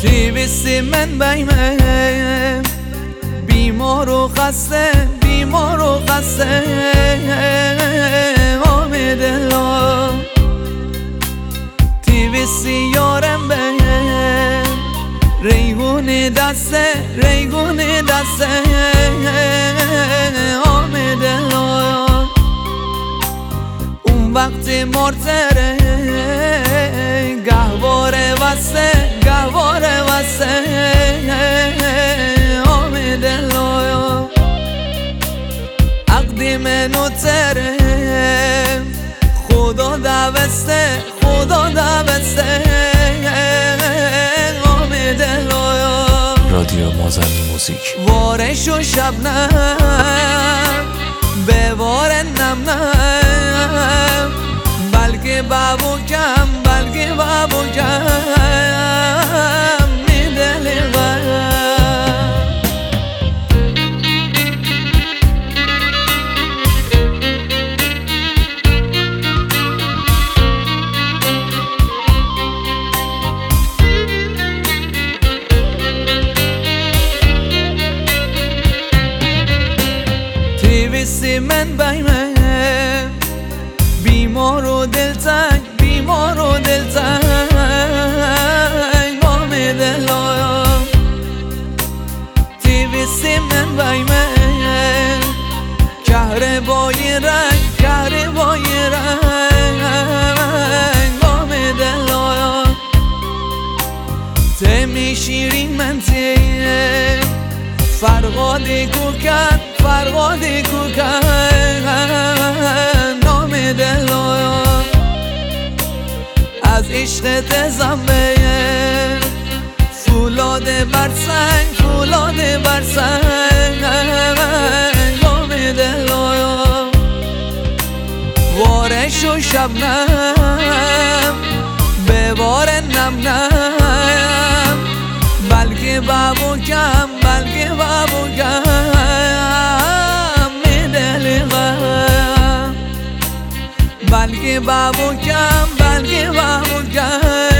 بیستی من بیمه بیمار و خسته بیمار و خسته آمده لا بیستی یارم به ریگون دسته ریگون دسته آمده لا اون وقت مرتره گهواره وسته گهواره وسته آمده لا عقدی منو تره خدا دوسته خدا دوسته آمده لا رادیو مازنی موزیک وارش و شبنم به وار نم نم بلکه بابو کم بلکه بابو کم میدلی بیستی من بیمه بیمار و دلتنگ بیمار و دلتنگ آمده لا بیستی من بیمه کهره بای رنگ کهره بای رنگ آمده لا تمی شیرین من تیم فرقادی کوکن فرقادی کوکن آمده لا از عشقت زنبه فولاده بر سنگ فولاده بر سنگ آمده لا وارش و شبنم به وار نم نم بلکه بابو کم بلکه بابو کم میدلی غم بلکه بابو کم بلکه بابو کم